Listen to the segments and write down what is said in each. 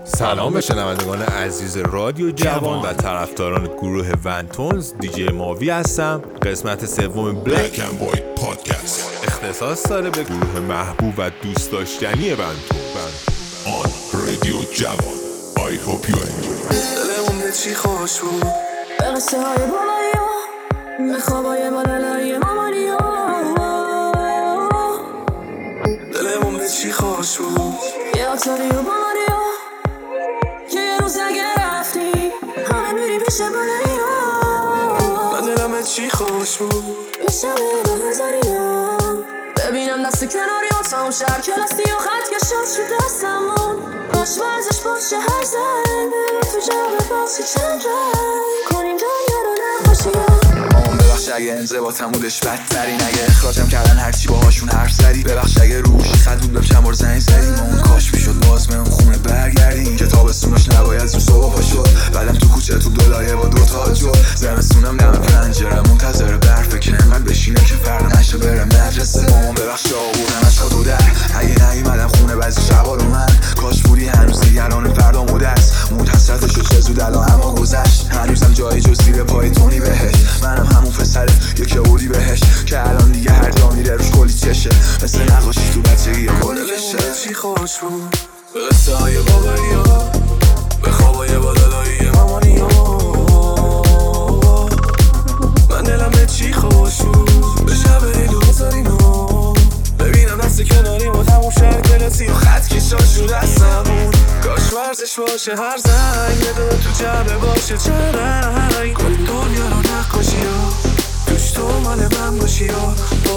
سلام به شنوندگان عزیز رادیو جوان و طرفداران گروه ونتونز. دیجی ماوی هستم. قسمت سوم بلک اند وایت پادکست اختصاص داره به گروه محبوب و دوست داشتنی ونتون آن رادیو جوان. I hope you enjoy. دلمون به چی خوش بود، به قصه های بالایی ها، به خوابای بالالایی مامانی ها. دلمون به چی خوش بود، یه آتاری و بالاری ها، که یه روز اگه رفتی همه میری پیش بالایی ها. من دلم به چی خوش بود، یه شبه با هزاری ها، ببینم دست کناری ها تا اون شهر کلاستی و خط کشات شد دستمون. باش ورزش باشه هر زنگ تو جواب باشه چند رنگ کنیم دنیا رو نقاشی ها. مامان ببخش اگه انضباطم بودش بدترین، اگه اخراجم کردن هرچی باهاشون حرف زدی. ببخش اگه روشی خط بود چند بار زنگ زدی. مامان کاش میشد باز به اون خونه برگردیم که تابستونش نباید زود صبح پا شد. بعدم تو کوچه تو دلایه با دوتا جو، زمستونم دم پنجره منتظر برفه که انقدر بشینه که فردا نشه بره مدرسه. مامان ببخش آوردم عشقا تو در، اگه نیومدم خونه بعضی شبا رو من کاش بودی هنوز نگران فردا مدرس. موت حسرتشو چه زود الان اما گذشت، هنوزم جایی جز زیر پای تونی بهش. منم همون پسره یکی آوردی بهش که الان دیگه هر جا میره روش کلی چشه، مثل نقاشی تو بچگی یا کل بشه. چی خوش بود، به قصه های بابایی ها، به خوابای بالالایی مامانی ها. من دلم به چی خوش بود، به شب عید و بزارین ها، ببینم دست کناری با تموم شهر کلاسی و خط کشات شد دستمون. کاش ورزش باشه هر زنگ، یه دو تو جبه باشه چند رنگ کنیم دنیا رو نقاشی ها، توش تو مال من باشی ها.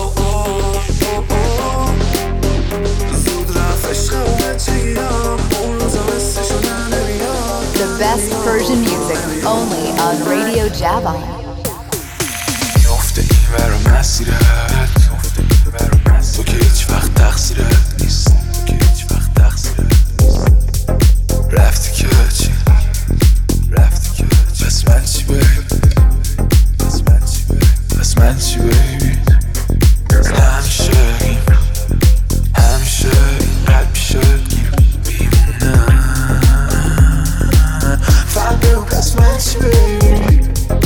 زود رفت عشق و بچگی ها، اون روزا مثلشو نمیاد. The best Persian music only on Radio Javan. میافته این ور مسیرت، تو که هیچ وقت تقصیرت نیست، رفتی که چی، بس من چی بیبی، همیشه این قلب پیشت گیر میمونه. فقط بگو بس من چی بیبی،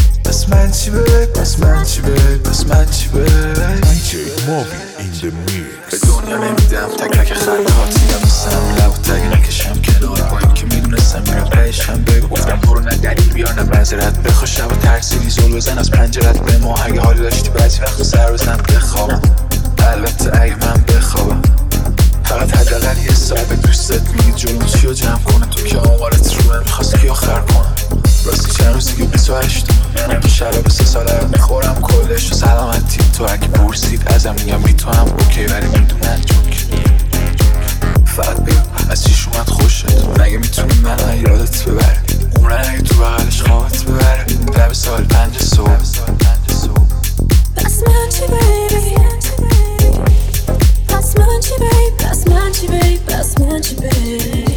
دیجی ماوی این the mix. به دنیا نمیدم تک رک خطاتی، نمیستم لب و تگ نکشم کنار با این که میدونستم میرم رایشم. بگو گفتم برو نه دلیل بیار نه منظرت بخوا، شب و ترسیدی زل بزن از پنجرت به ما. اگه حالی داشتی بعضی وقت سر بزن بخوابم، البته اگه من بخوابم. فقط حداقل یه ساعت به دوستت میگی جلوم چی رو جمع کنه، تو که آمارت روه میخواست که آخر کنم. راستی چند روز دیگه 28 منم که شراب 3 ساله رو میخورم کلش و سلامتی. تو اگه پرسید ازم میگم بی تو هم اوکی، ولی میدونن جوک. فقط بگو از چیش اومد خوشت، مگه میتونی منو یادت ببره، عمرن اگه تو بغلش خوابت ببره. لب سال 5 صبح بس من چی بیبی، بس من چی بیبی، بس من چی بیبی، بس من چی بیبی،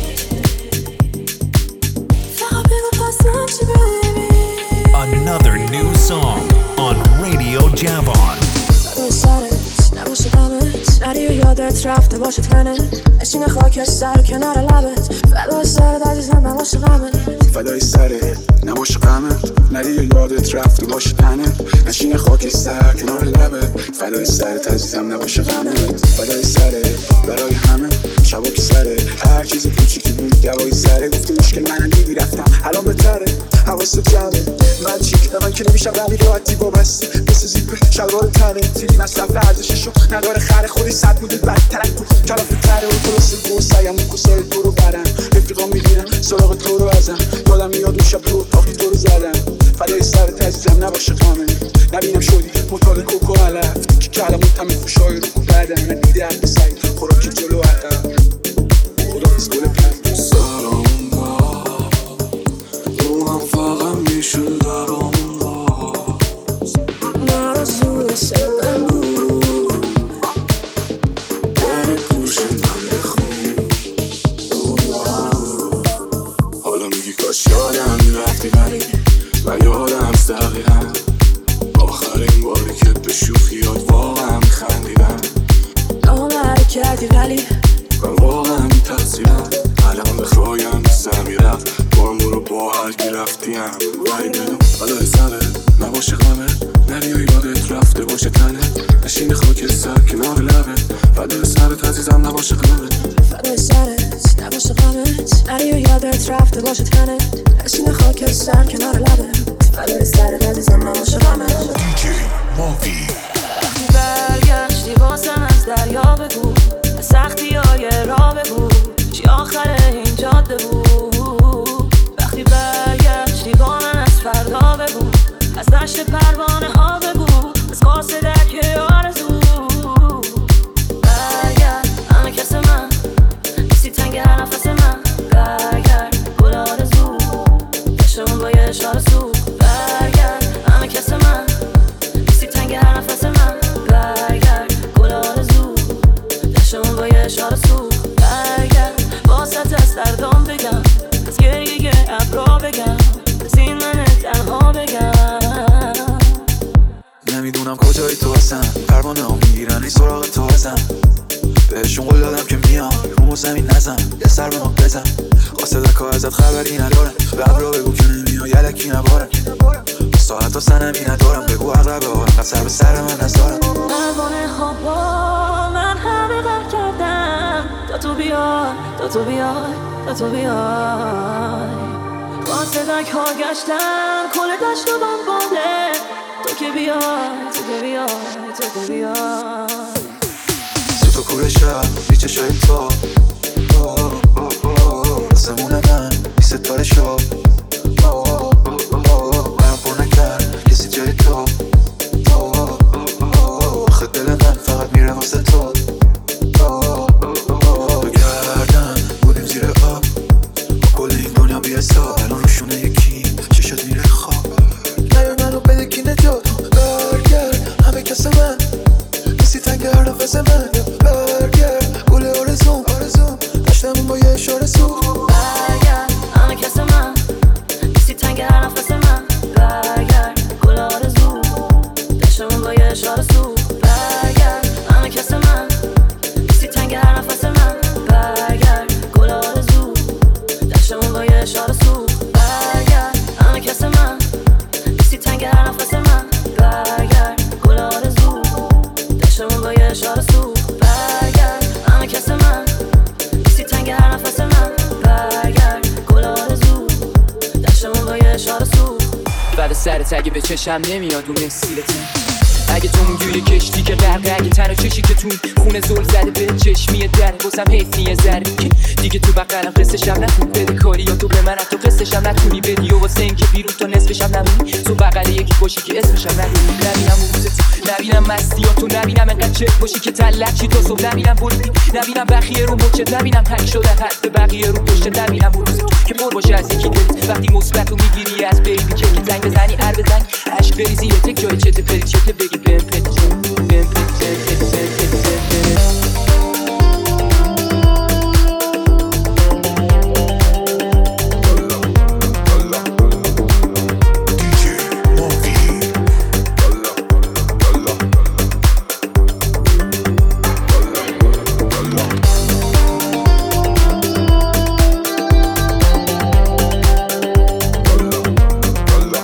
فقط بگو بس من چی بیبی. Another new song on Radio Javan. فدای سرت نباشه غمت، نری و یادت رفته باشه تنت، نشین خاکش سر کنار لبت. فدای سرت عزیزم نباشه غمت، فدای سرت نباشه غمت، نری و یادت رفته باشه تنت، نشین خاکش سر کنار لبت. فدای سرت عزیزم نباشه غمت، فدای سرت برای همه شبا که سرت هر چیز کوچیکی بود دوای سره. گفتی مشکل منم دیدی رفتم الان بهتره، حواست جمعه من چی به من که نمیشم رمی راحتی وابسته مثل زیبه شلوار تنه تیلی مصرف ارزششو نداره. خر خودی 100 بودید بدترک بود کلافه تره و خلاصه گو سیم و کسای تو رو برم رفیقا میگیرم سراغ تو رو ازم. یادم میاد اون شب تو اتاقی تو رو زدم. فدای سرت عزیزم نباشه غمت، نبینم شدی مطال کوکو علف که کلمون تمه خوشای رو کو بدن. ندیده حد سعی خوراکی جلو عقب خدا از گل پرد سرامون با روحم فقط میشون درامون باز نرزوی سلم بود بره گوش من بخون. حالا میگی کاش یادم میرفتی ولی من یادم دقیقا آخرین باری که به شوخیات واقعا میخندیدم. پیم رای بدون بلای سرت نباشه غمت نری و یادت رفته باشه تنت نشین خاک سر کنار لبت فدای سرت عزیزم نباشه غمت فدای سرت نباشه غمت نری و یادت رفته باشه تنت نشین خاک سر کنار لبت فدای سرت عزیزم نباشه غمت DJ Movi. برگشتی واسم از دریا بگو به سختی های راه بگو چی آخر این جاده بود وقتی برگشتی با من از فردا بگو از دشت پروانه ها بگو از قاصد درک آرزو برگرد همه کس من نیستی تنگ هر نفس من برگرد گل آرزو دشتمون با یه اشاره سو برگرد همه کس من نیستی تنگ هر نفس من برگرد گل آرزو دشتمون با یه اشاره سو برگرد واسط از سردام بگم از گریه ابرا بگم از این من تنها بگم نمیدونم کجایی تو هستم پروانه ها میگیرن این سراغ تو هستم بهشون قول دادم که میام رو زمین نزم یه سر به ما بزن قاصدک ها ازت خبری ندارم به ابرا بگو که نمیای یلکی نبارم ساعت و سنمی ندارم بگو اغربه ها انقدر سر به سر من نزارم پروانه ها با من همه غر کردم تا تو بیای تا تو بیای تا تو بیای قاصدک ها گشتم کل دشت و دنباله تو که بیای تو که بیای تو که بیای تو کوره شب بی چشای تو آسمون من بی ستاره شب برم پر نکرد کسی جای تو آخه دل من فقط میره واسه تو بگردم بودیم زیر آب کل این دنیا بی حساب الان روشونه یکی چشت میره خواب نیای منو بده کی نجات برگرد همه کس من نیستی تنگ هر نفس من برگرد گل آرزوم داشتمون با یه اشاره سو برگرد همه کس من نیستی تنگ هر نفس من برگرد گل آرزو داشتمون با یه اشاره سو برگرد همه کس من نیستی تنگ هر نفس من برگرد گل آرزو داشتمون با یه اشاره سو برگرد همه کس من نیستی تنگ هر نفس من برگرد گل آرزو داشتمون با یه اشاره سو برگرد همه کس من نیستی تنگ هر نفس من برگرد گل آرزو داشتمون با یه اشاره سو بعد سرت اگه به چشم نمیاد اون مسیرته اگه تو اونجوری کشتی که غرقه اگه تنها چشی که تو خونه زل زده به چشمی دره بازم حیف نیه ذره که دیگه تو بقلم قصه‌شم نکن بده کاری یا تو به من تو قصه‌شم نکنی بدی و واسه اینکه بیرون تا نصفشم نمونی تو بقل یکی باشی که اسمشم ندونی نبینم اون روزت نبینم مستیاتو نبینم انقدر چک باشی که تلق چی تا صبح نبینم بریدی نبینم بخیه رو مچت نبینم تنگ شدن حرف بقیه رو پشت نبینم اون روزت که پر باشه از یکی دلت وقتی مثبتو میگیری از بیبی که زنگ بزنی هر بزنگ عشق بریزی یه تک جای چت پری چت بگی بهم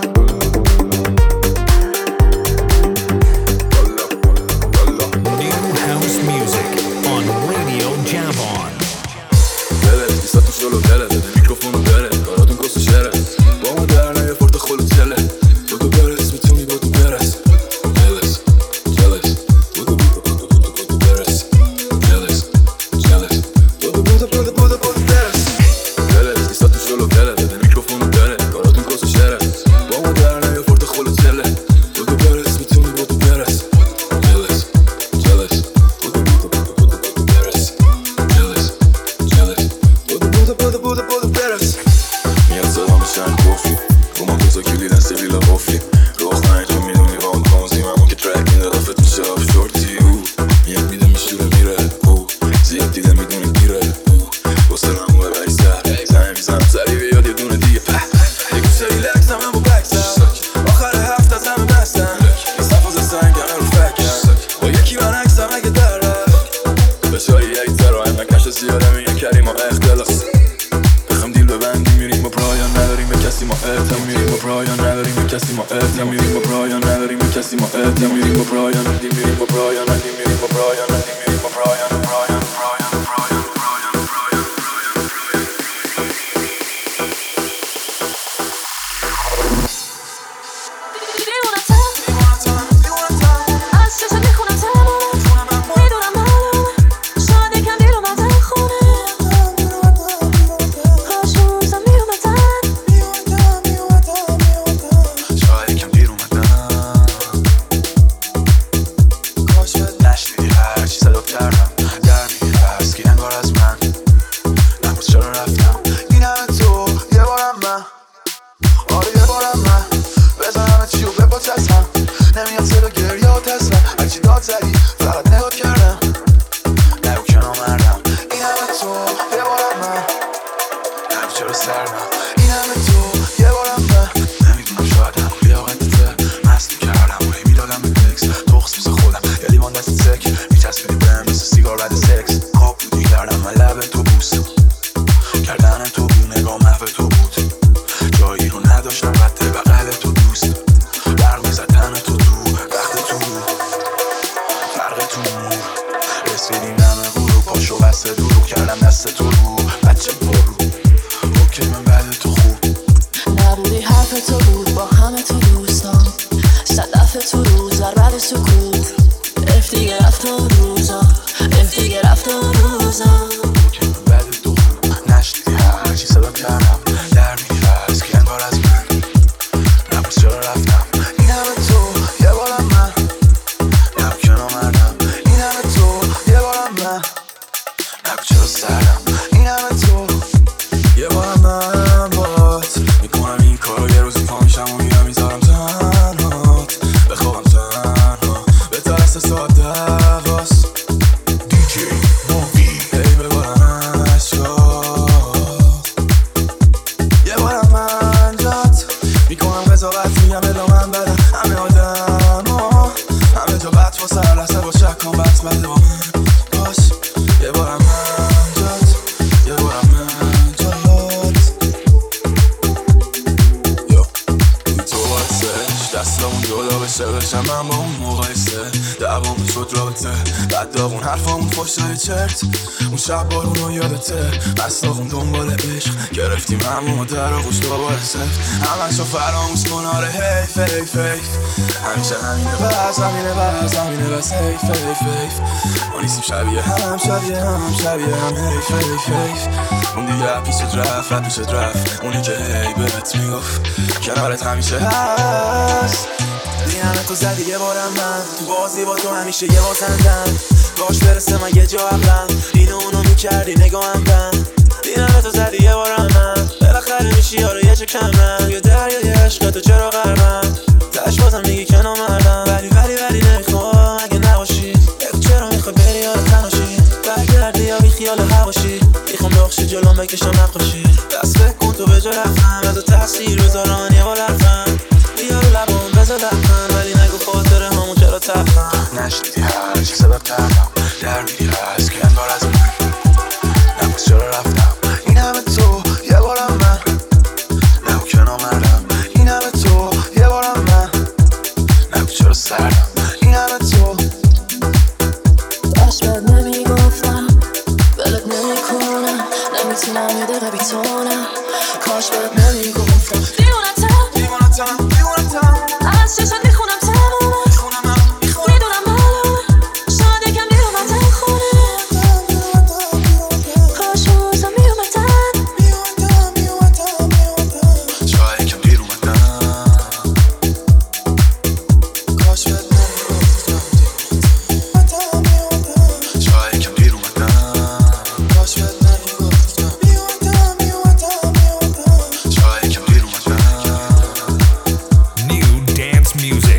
New سردم این همه تو یه بارم من نمیدونم شایدم لیاقتته مست کردم و هی میدادم به تکس تخص میزه خودم یه لیوان دست سک میچسبیدی بهم مثل سیگار بعد سکس خواب بودی کردم من لب تو بوست کردن تو بود نگاه محو تو بود جایی رو نداشتم قطع بغل تو دوست برق میزدن تو وقت تو فرق تو نور رسیدیم دم غروب پاشو بسته دروغ کردم دست تو رو بچه برو اوکی من بعد تو خوب نبودی حرف تو بود با همه تو دوستان صدف تو روز در بعد سکوت اف دیگه رفت و روزا اف دیگه رفت و روزا اوکی من بعد تو خوب نشنیدی هرچی صدا کردم در میگی هست که انگار از من نبود چرا رفتم این همه تو یه بارم من نبود که نامردم این همه تو یه بارم من نبود چرا سردم این همه تو یه بارم من بات میکنم این کارو یه روزی پا میشم و میرم میذارم تنهات بخوابم تنها به ترس ساعت دواست DJ Movi. هی ببارم اشکات یه بارم من جات میکنم قضاوت میگم الا من بدم همه آدم ها همه جا بد و سر لحظه با شک کن بد بده با من باش یه بارم من جات یه بارم من جات یو این تو باعثش دستامون جدا بشه من با اون مقایسه دوامون شد رابطه بعد داغون حرفامون خوشای چرت اون شب بارون رو یادته بستاغون دنبال عشق گرفتیم همون در و خوش دوباره سفت همشو فراموش کن آره حیف حیف حیف همیشه همینه بس همینه بس همینه بس حیف حیف حیف ما نیستیم شبیه هم شبیه هم شبیه هم حیف حیف حیف اون دیگه پیشت رفت رد میشت رفت اونی که هی بهت میگفت کنارت همیشه هست این همه تو زدی یه بارم من تو بازی با تو همیشه یه بازندم باش برسه من یه جا عقلم اینو اونو میکردی نگاهم بند این همه تو زدی یه بارم من بالاخره میشی یاره یه چه کمرم یه دریای عشق تو چرا غربم تش بازم میگی که نامردم ولی نمیخوام اگه نباشی چرا میخوای بری یاره تناشی برگردی یا بی خیال هواشی میخوام بخشی جلوم بکشم نقاشی دست فکر کن تو به جا رفتم از تاثیر بذاران یه بار رفتم بیا رو لبام بذار لبخند ولی نگو خاطره همون چرا تفتم نشنیدی هرچی سبب کردم در میگی هست که انگار از من نبود چرا رفتم این همه تو یه بارم من نبود که نامردم این همه تو یه بارم من نبود چرا سردم این همه تو داشت بد نمیگفتم ولت نمیکنم نمیتونم یه دقیقه بیتونم کاش بد نمیگفتم دیوانتم از چشات میخونم تمومه میدونم معلومه شاید یکم بیومدن خونه کاش روزا میومدن شاید یکم دیر اومدن کاش بد نمیگفتم شاید یکم دیر اومدن کاش بد نمیگفتم New dance music.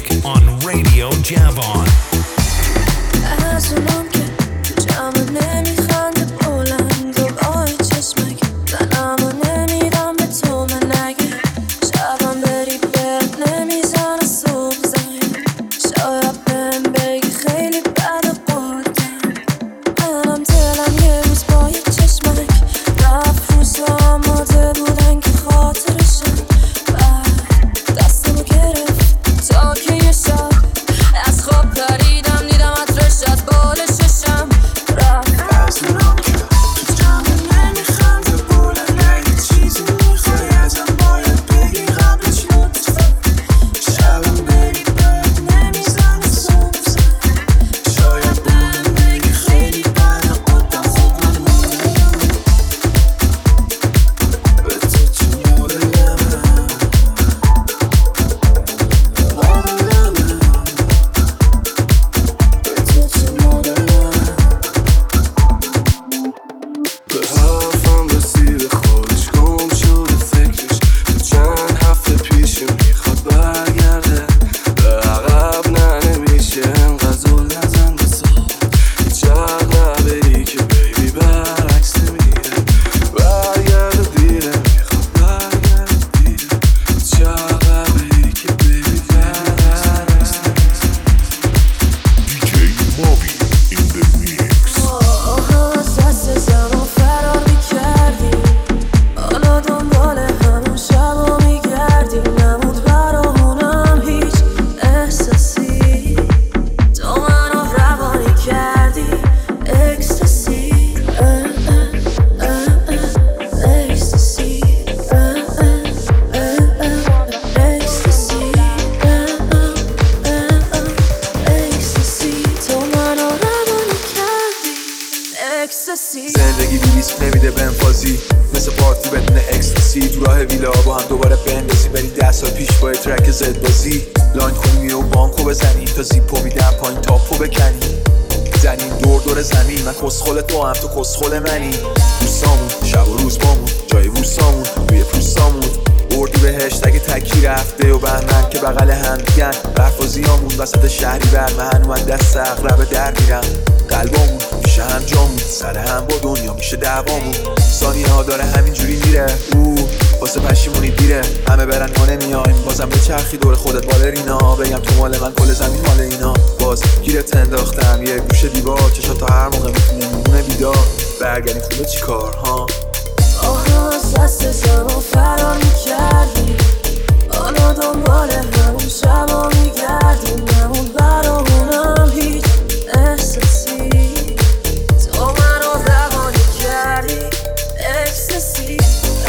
برسی تو راه ویلا با هم دوباره بندازی، بری 10 سال پیش با ترک زد بازی، لاین کنی و بانکو بزنی تا زیپو میدم پایین تاپو بکنی، زنیم دور دور زمین، من کسخل تو هم تو کسخل منی، دوستامون شب و روز بامون جای بوسامون روی پوستامون، اردی بهشت اگه تکی رفته و بهمن که بغل هم دیگن، برفازیامون وسط شهری بر من اومد دست اقربه در میرم، قلبامون میشه هم جامون سر هم با دنیا میشه دعوامون، ثانیه ها داره همینجوری میره واسه پشیمونی دیره، همه برن ما نمیایم، بازم به چرخی دور خودت بالرینا، بگم تو مال من کل زمین مال اینا، باز گیرت انداختم یه گوشه دیوار، چشات تا هر موقع میتونه میمونه بیدار، برگردیم خوبه چی کار ها؟ آها از دست زمان فرار میکردی، حالا دنبال همون شبا میگردیم، نمون برامونم هیچ احساسی، تو منو روانی کردی اکستاسی،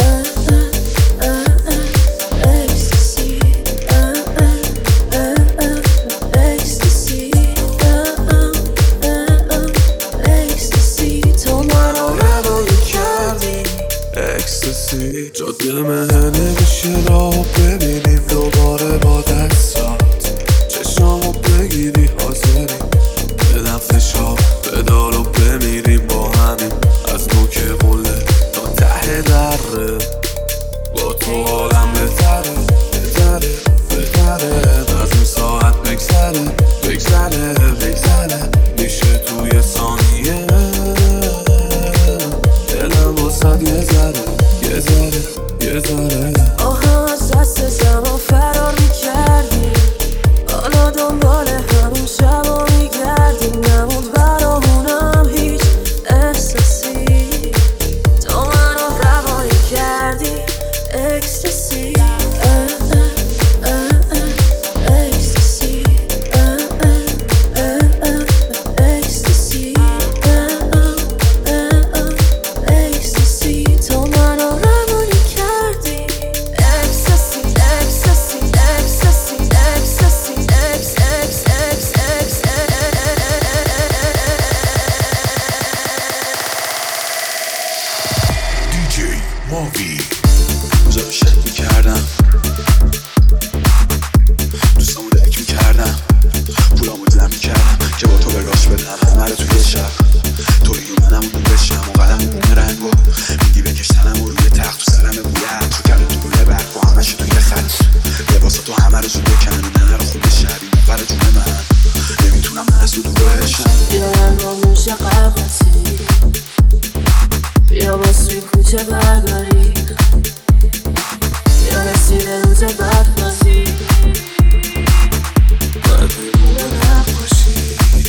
اکستاسی، اکستاسی، اکستاسی، تو منو روانی کردی اکستاسی. جاده مهنه میشه راه ببینیم دوباره با دستات، چشامو بگیری حاضری بدم فشار بدال و بمیریم با همین، از نوک قله تا ته دره، با تو حالم بهتره بهتره بهتره، از این ساعت بگذره بگذره بگذره، میشه توی ثانیه دلم واسد یه ذره یه ذره یه ذره. آها از دست زمان فرار میکردی، حالا دنبال همون شبا میگردی، نمود برامونم هیچ احساسی، تو منو روانی کردی اکستاسی، اکستاسی، اکستاسی، اکستاسی، تو منو روانی کردی اکستاسی، اکستاسی، اکستاسی، DJ Movi. کجا رو شک میکردم دوستامو دک میکردم، پولامو دلم میکردم که با تو به راش بدم همه رو توی شب، توی و منم اون بشم و قدم و بونه رنگ و میگی بکشتنم و روی تخت تو سرم بوید تو کلم تو بونه برگ و همه شو توی خط، لباسا تو همه رو زود بکن نه رو خوب شبی مقبر جون من، نمیتونم من از تو دوشم، بیا با موش قرقاتی، بیا با سوی کوچه برگاری، بیا رسید روز بدبازی، باید بمونه نباشی،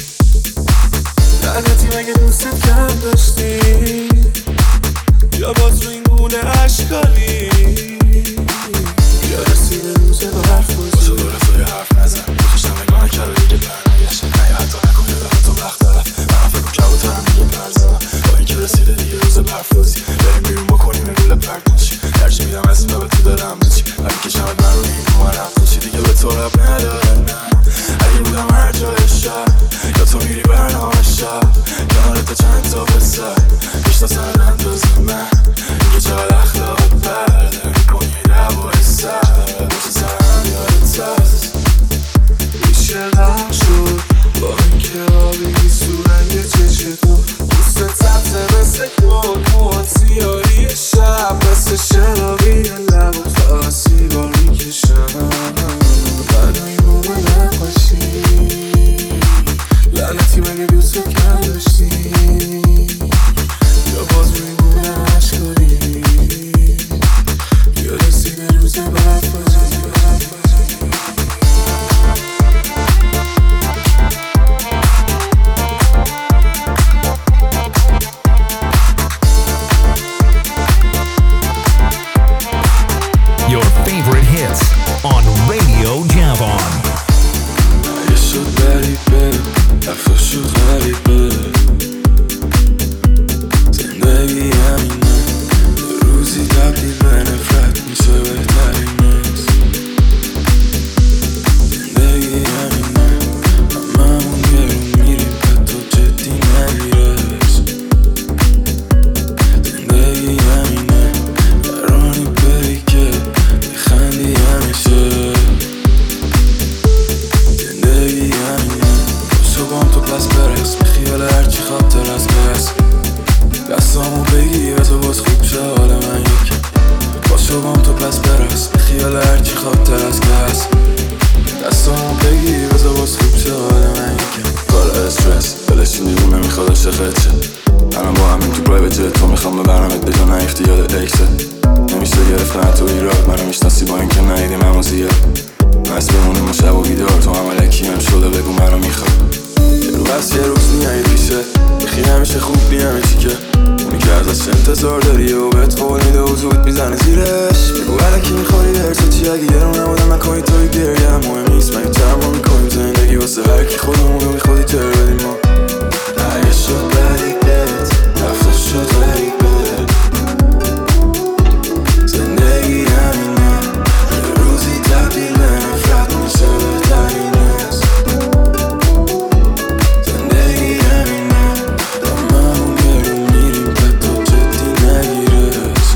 لعنتی مگه دوستت کم داشتی، یا باز رو این گونه اشکالی، بیا رسید روز برفازی، بازا دو رفای حرف نزن بکشتم نگاه کرده دیگه برنگشت، نه یا حتی نکنه دارم تو وقت دارم، من فکر کبوترم دیگه پرزنم، با این که رسیده دیگه روز برفازی، بریم بیرون بکنیم گوله پرد نشی، هرچی میدم از این به تو دارم بچی، ولی کشمت من رو این کمارم نشی، دیگه به تو رب نداره نه، اگه بودم هر جای شب یا تو میری برنامه شب، کنارت چند تا بسر میشناسن انداز من، اینکه چقدر اخلاقت برده میکنی دعوای سر، باشه سرم یادت فقط تو ایراد منو میشناسی با اینکه ندیدیم همو زیاد مست بمونیم و شب و بیدار تو هم علکی هم شده بگو منو میخواد یه رو بس یه روز نیایی پیشه بخی همیشه خوب بیهمیشی که اونی که ازش انتظار داری و بهت قول میده و زود میزنه زیرش بگو علکی میخوری درسا چی اگه یه رو نبودم نکنی توی گریه هم مهم نیست من ترما میکنیم زندگی واسه هرکی خودمونو میخوادی تر بدیم ما اگه شد غریبت رفته شد غریبه زندگی همینه یه روزی تبدیل به نفرت میشه بهترین است زندگی همینه داممون گرون میریم پتا جدی نگیرش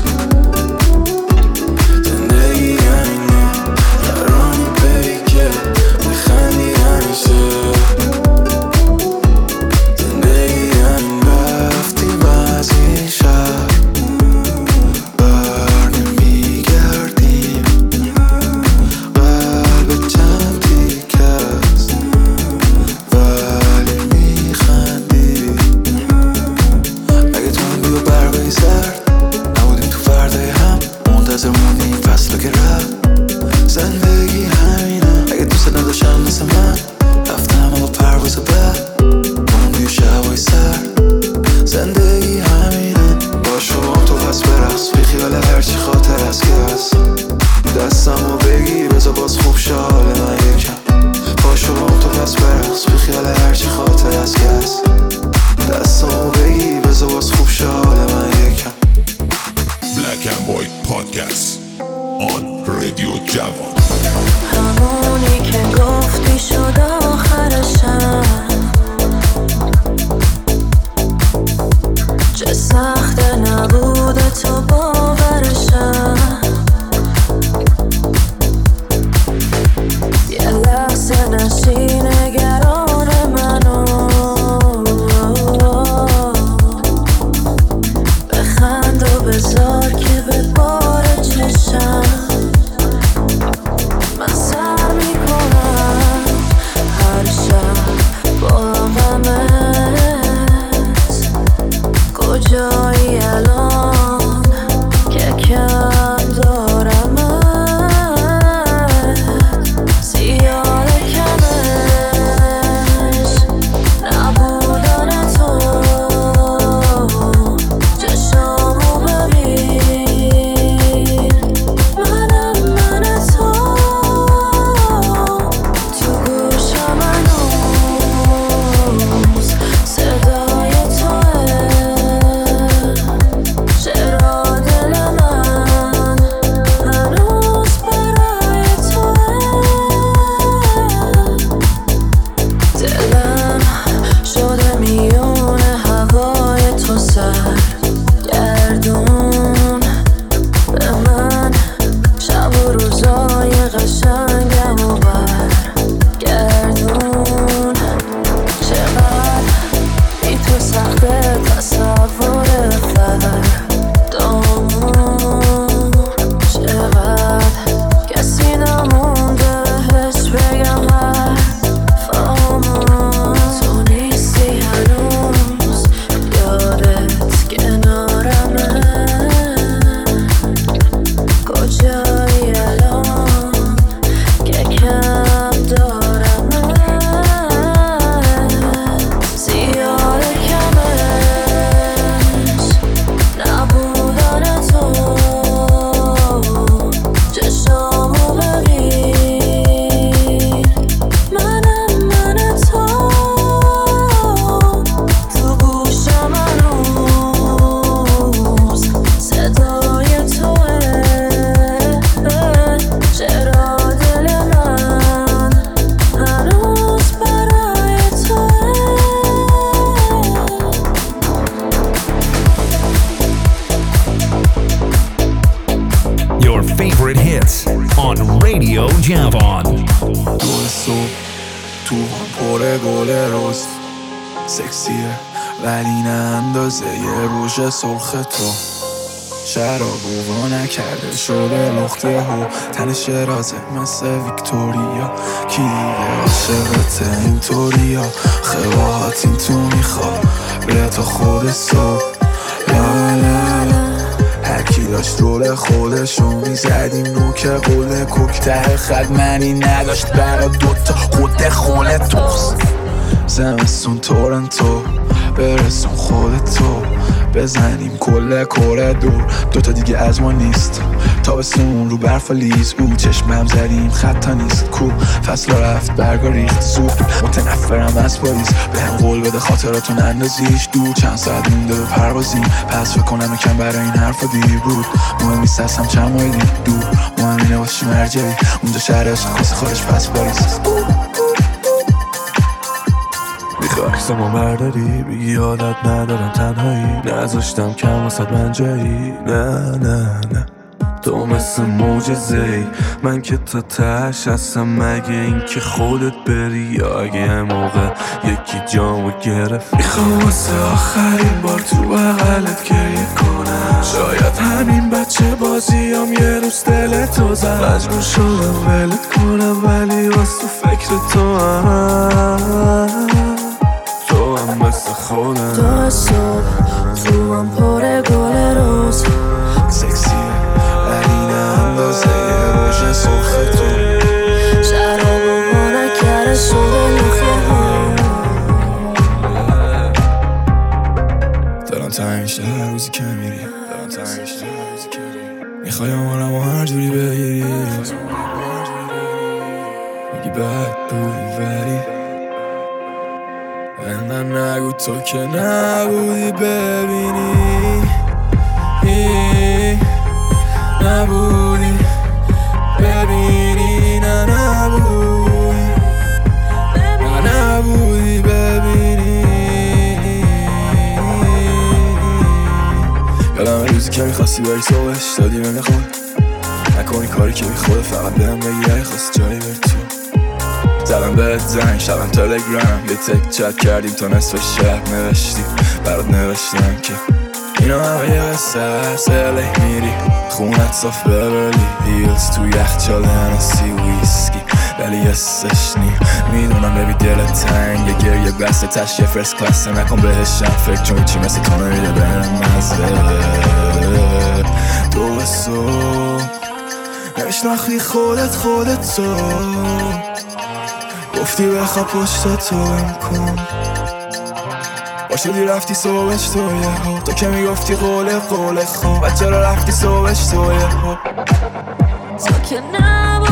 زندگی همینه درانی بری که بخندی همیشه زندگی همین رفتیم از این شهر بر نمیگردیم قلب چند تیکه است ولی میخندیم اگه تو من بیا برقای زرد نبودیم تو فردای هم منتظر موندیم فصل که رفت زندگی همینه اگه دوست نداشتم مثل من رفتم با پرواز بعد موندی شبای سرد زندگی همینه با شما تو پس برقص بی خیال هرچی خاطر از که هست دستمو بگی بزا باز خوب شه حال من یکم با شما تو پس برقص بی خیال هرچی خاطر از که هست دستمو بگی بزا باز خوب شه حال من یکم Black and White Podcast on Radio جوان همونی که گفتی شد آخرشم چه سخته نبوده تو باورشم یه لحظه نشی نگران منو بخند و بذار که به بار چشم من سر میکنم هر شب با غمت کجایی الان که کم دارمت زیاد کمش نبودن تو چشامو ببین منم من تو تو گوشم هنوز صدای توه چرا دل من هنوز برای توه دلم شده میون هوای تو سرگردون به من شب و روزای قشنگم و برگردون چقدر بی تو سخته تصور فردامون چقدر کسی نمونده بهش بگم حرفامون تو نیستی هنوز یادت کنارمه کجایی الان که کم دارمت زیاد کمش نبودن تو چشامو ببین منم من تو تو گوشم هنوز صدای توه چرا دل من هنوز برای توه Your favorite hits on Radio Javon. دو صبح تو هم پر گل روز سکسیه ولی نه اندازه یه روژ سرخ تو شرابو نکرده شده لخته ها تن شرازه مثل ویکتوریا کی دیگه عاشقته اینطوریا خواهات این تو میخواد بیا تا خود صبح لا لا لا هرکی داشت رول خودشو میزدیم نوک قول کوک ته خد منی نداشت برا دوتا خود خونه توست زمستون تورنتو برسون خودتو بزنیم کل کره دور دوتا دیگه از ما نیست تابستون رو برف و لیز او چشمم زدیم خطا نیست کو فصل رفت برگا ریخت زود متنفرم از پاریس به هم قول بده خاطراتون اندازیش دور چند ساعت مونده به پروازیم پس فکر کنم یکم برای این حرفا دیر بود مهم نیست هستم چند مایلی دور مهم اینه واسه مرجعی اونجا شهر عشق خواست خودش پس پاریس عکسمو برداری بگی یادت ندارم تنهایی نذاشتم کم واسد من جایی نه تو مثل معجزه‌ای من که تا تهش هستم مگه این که خودت بری یا اگه موقع یکی جامو گرفت میخوام واسه آخرین بار تو بغلت گریه کنم شاید همین بچه بازیام یه روز دلتو زد مجبور شدم ولت کنم ولی واسه فکر تو هم مثل خودم تو صبح تو هم پر گل روز سکسیه ولی نه اندازه روژ سرخ تو شراب و نکره شده نخه ها دارم تنگ شده هر روزی که میری میخوای آمارم و هر جوری بگیری میگی بد بودی ولی من نگو تو که نبودی ببینی نبودی ببینی نبودی ببینی یادم روزی که میخواستی بری صبحش دادی به خود نکنی کاری که بی خود فقط بهم بگی اگه خواستی جایی بری تو زدم بهت زنگ شبم تلگرام یه تک چت کردیم تا نصف شب نوشتی برات نوشتم که اینا همه یه قصه هست الی میری خونت صاف ببرلی هیلز تو یخچال هنسی ویسکی ولی یه سشنی میدونم ببی دلت تنگ یه گریه بسته تش یه فرست کلاسه نکن بهشم فکر چون چی مثل تو نمیده برم مزه دو صبح نمیشناختی خودت تو گفتی بخواب پشت تو هم کن باشدی رفتی صبحش تو یه ها تو که میگفتی قول خواب بچه را رفتی صبحش تو یه ها تو که نبودی